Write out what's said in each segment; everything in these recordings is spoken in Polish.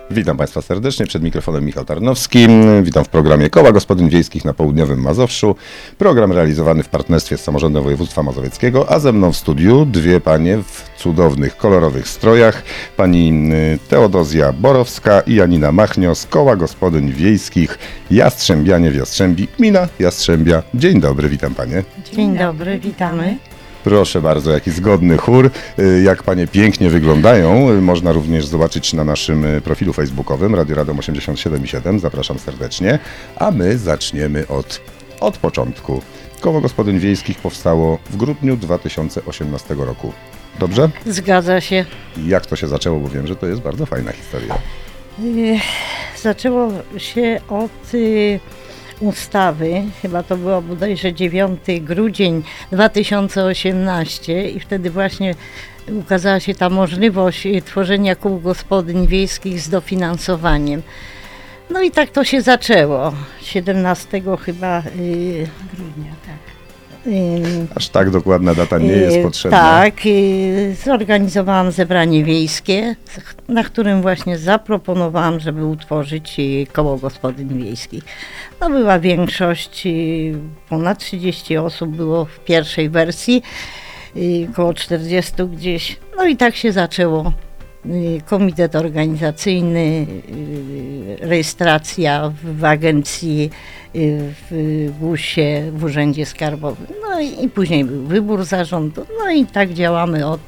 Witam Państwa serdecznie, przed mikrofonem Michał Tarnowski. Witam w programie Koła Gospodyń Wiejskich na południowym Mazowszu. Program realizowany w partnerstwie z Samorządem Województwa Mazowieckiego, a ze mną w studiu dwie panie w cudownych, kolorowych strojach. Pani Teodozja Borowska i Janina Machnio z Koła Gospodyń Wiejskich Jastrzębianie w Jastrzębi, gmina Jastrzębia. Dzień dobry, witam panie. Dzień dobry, witamy. Proszę bardzo, jaki zgodny chór. Jak panie pięknie wyglądają, można również zobaczyć na naszym profilu facebookowym Radio Radom 87,7. Zapraszam serdecznie. A my zaczniemy od początku. Koło Gospodyń Wiejskich powstało w grudniu 2018 roku. Dobrze? Zgadza się. Jak to się zaczęło, bo wiem, że to jest bardzo fajna historia. Zaczęło się od ustawy, chyba to było bodajże 9 grudzień 2018 i wtedy właśnie ukazała się ta możliwość tworzenia kół gospodyń wiejskich z dofinansowaniem. No i tak to się zaczęło, 17 chyba grudnia, tak. Aż tak dokładna data nie jest potrzebna. Tak, zorganizowałam zebranie wiejskie, na którym właśnie zaproponowałam, żeby utworzyć koło gospodyń wiejskich. No była większość, ponad 30 osób było w pierwszej wersji, około 40 gdzieś. No i tak się zaczęło. Komitet organizacyjny, rejestracja w agencji, w GUS-ie, w Urzędzie Skarbowym. No i później był wybór zarządu. No i tak działamy od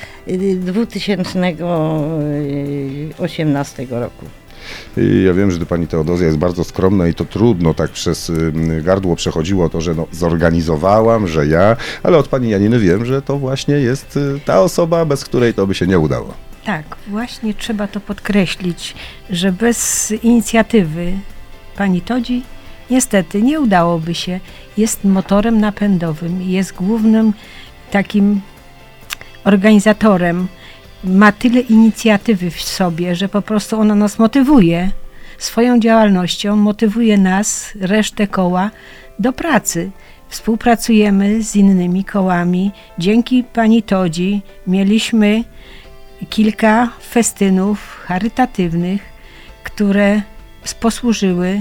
2018 roku. Ja wiem, że do pani Teodozja jest bardzo skromna i to trudno tak przez gardło przechodziło to, że zorganizowałam, że ja, ale od pani Janiny wiem, że to właśnie jest ta osoba, bez której to by się nie udało. Tak, właśnie trzeba to podkreślić, że bez inicjatywy pani Todzi niestety nie udałoby się. Jest motorem napędowym, jest głównym takim organizatorem. Ma tyle inicjatywy w sobie, że po prostu ona nas motywuje swoją działalnością, motywuje nas, resztę koła do pracy. Współpracujemy z innymi kołami. Dzięki pani Todzi mieliśmy kilka festynów charytatywnych, które posłużyły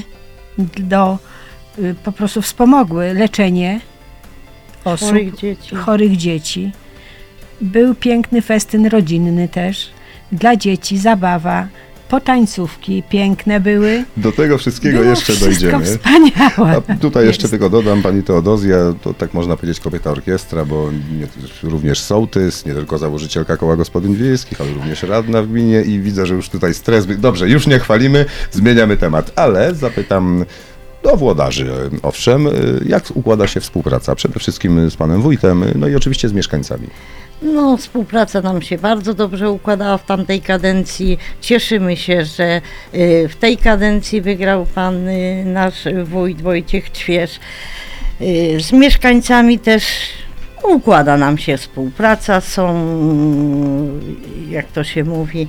po prostu wspomogły leczenie osób, chorych dzieci. Był piękny festyn rodzinny też, dla dzieci zabawa, potańcówki piękne były. Do tego wszystkiego Było jeszcze wszystko dojdziemy. Wspaniałe. A tutaj jeszcze tylko dodam, pani Teodozja, to tak można powiedzieć kobieta orkiestra, bo również sołtys, nie tylko założycielka Koła Gospodyń Wiejskich, ale również radna w gminie i widzę, że już tutaj stres. Dobrze, już nie chwalimy, zmieniamy temat, ale zapytam do włodarzy, owszem, jak układa się współpraca? Przede wszystkim z panem wójtem, no i oczywiście z mieszkańcami. No, współpraca nam się bardzo dobrze układała w tamtej kadencji. Cieszymy się, że w tej kadencji wygrał pan nasz wójt Wojciech Ćwierz. Z mieszkańcami też układa nam się współpraca. Są, jak to się mówi,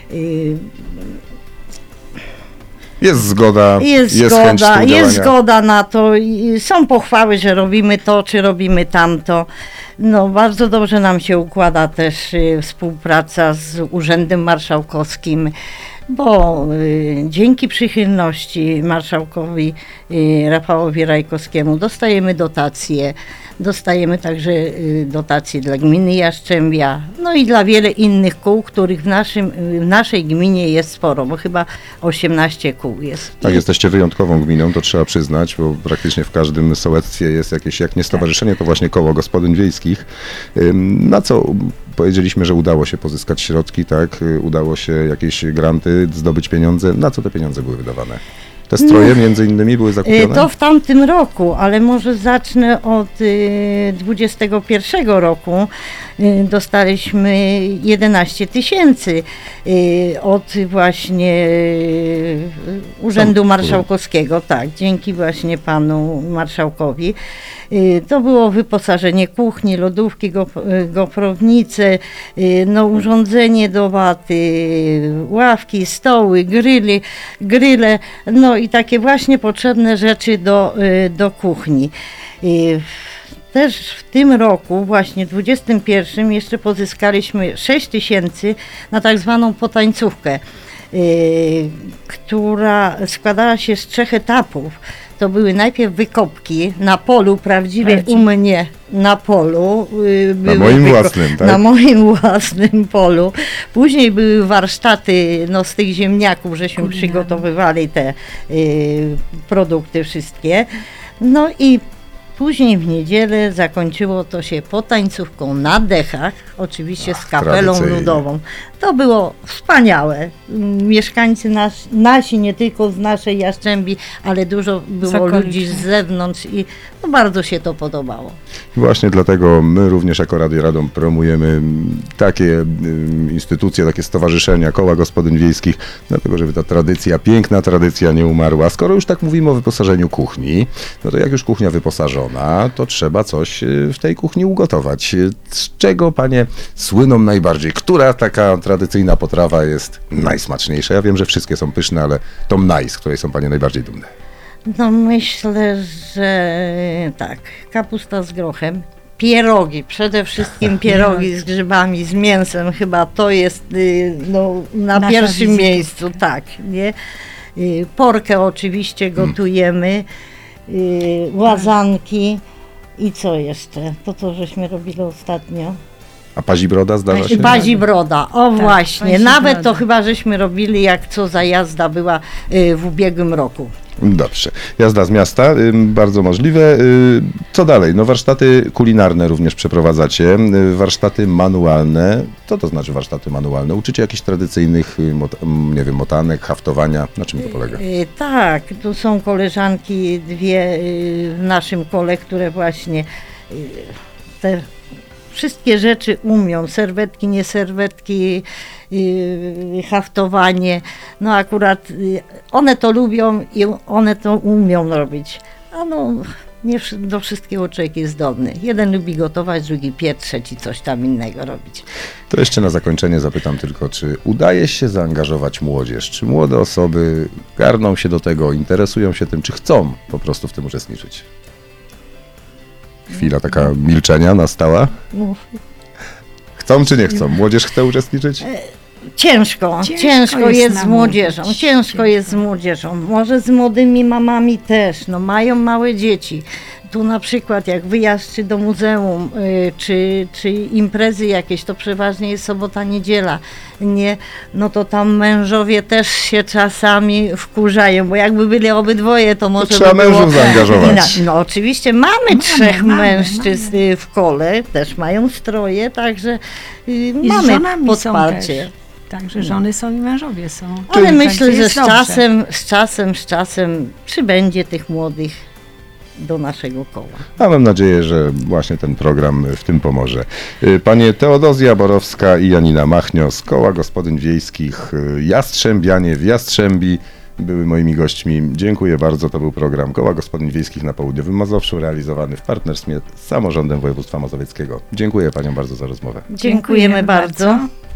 Jest zgoda, chęć jest zgoda na to. Są pochwały, że robimy to, czy robimy tamto. No, bardzo dobrze nam się układa też współpraca z Urzędem Marszałkowskim, bo dzięki przychylności marszałkowi Rafałowi Rajkowskiemu dostajemy dotacje. Dostajemy także dotacje dla gminy Jastrzębia, no i dla wiele innych kół, których w naszej gminie jest sporo, bo chyba 18 kół jest. Tak, jesteście wyjątkową gminą, to trzeba przyznać, bo praktycznie w każdym sołectwie jest jakieś, jak nie stowarzyszenie, to właśnie Koło Gospodyń Wiejskich. Na co powiedzieliśmy, że udało się pozyskać środki, tak? Udało się jakieś granty, zdobyć pieniądze. Na co te pieniądze były wydawane? Te stroje między innymi były zakupione? To w tamtym roku, ale może zacznę od 21 roku. Dostaliśmy 11 000 od właśnie Urzędu Marszałkowskiego, tak, dzięki właśnie panu marszałkowi. To było wyposażenie kuchni, lodówki, gofrownice, no, urządzenie do waty, ławki, stoły, gryle, no i takie właśnie potrzebne rzeczy do kuchni. Też w tym roku, właśnie 21, jeszcze pozyskaliśmy 6 000 na tak zwaną potańcówkę. która składała się z 3 etapów. To były najpierw wykopki na polu, prawdziwie u mnie na polu. Były moim własnym, tak? Na moim własnym polu. Później były warsztaty z tych ziemniaków, żeśmy przygotowywali te produkty wszystkie. No i później w niedzielę zakończyło to się potańcówką na dechach, oczywiście z kapelą tradycyjnie. ludową. To było wspaniałe. Mieszkańcy nasi, nie tylko z naszej Jastrzębi, ale dużo było ludzi z zewnątrz i bardzo się to podobało. Właśnie dlatego my również jako Radio Radom promujemy takie instytucje, takie stowarzyszenia, koła gospodyń wiejskich, dlatego żeby ta tradycja, piękna tradycja nie umarła. Skoro już tak mówimy o wyposażeniu kuchni, no to jak już kuchnia wyposażona, to trzeba coś w tej kuchni ugotować. Z czego panie słyną najbardziej? Która taka tradycyjna potrawa jest najsmaczniejsza? Ja wiem, że wszystkie są pyszne, ale tą z której są panie najbardziej dumne. No myślę, że tak, kapusta z grochem, pierogi, przede wszystkim pierogi z grzybami, z mięsem, chyba to jest na Nasza pierwszym wizytówka. miejscu, tak, nie? Porkę oczywiście gotujemy, łazanki i co jeszcze? To żeśmy robili ostatnio. A pazibroda zdarza się? Pazibroda, właśnie, pazibroda. nawet to chyba żeśmy robili, jak co za jazda była w ubiegłym roku. Dobrze. Jazda z miasta, bardzo możliwe. Co dalej? No warsztaty kulinarne również przeprowadzacie, warsztaty manualne. Co to znaczy warsztaty manualne? Uczycie jakichś tradycyjnych, nie wiem, motanek, haftowania? Na czym to polega? Tak, tu są koleżanki dwie w naszym kole, które właśnie te wszystkie rzeczy umią, serwetki, nie serwetki, haftowanie, no akurat one to lubią i one to umią robić, a nie do wszystkiego człowiek jest zdolny. Jeden lubi gotować, drugi piec, trzeci coś tam innego robić. To jeszcze na zakończenie zapytam tylko, czy udaje się zaangażować młodzież? Czy młode osoby garną się do tego, interesują się tym, czy chcą po prostu w tym uczestniczyć? Chwila taka milczenia nastała. Chcą czy nie chcą? Młodzież chce uczestniczyć? Ciężko jest z młodzieżą, ciężko jest z młodzieżą. Może z młodymi mamami też, mają małe dzieci. Tu na przykład jak wyjazd czy do muzeum, czy imprezy jakieś, to przeważnie jest sobota, niedziela, nie? No to tam mężowie też się czasami wkurzają, bo jakby byli obydwoje, to może trzeba by było... mężów zaangażować. No oczywiście mamy 3 mężczyzn w kole, też mają stroje, także I z mamy żonami podparcie. są też. Także żony są i mężowie są. Ale Także myślę, że jest z czasem przybędzie tych młodych do naszego koła. A mam nadzieję, że właśnie ten program w tym pomoże. Panie Teodozja Borowska i Janina Machnio z Koła Gospodyń Wiejskich Jastrzębianie w Jastrzębi były moimi gośćmi. Dziękuję bardzo. To był program Koła Gospodyń Wiejskich na Południowym Mazowszu, realizowany w partnerstwie z Samorządem Województwa Mazowieckiego. Dziękuję paniom bardzo za rozmowę. Dziękujemy bardzo.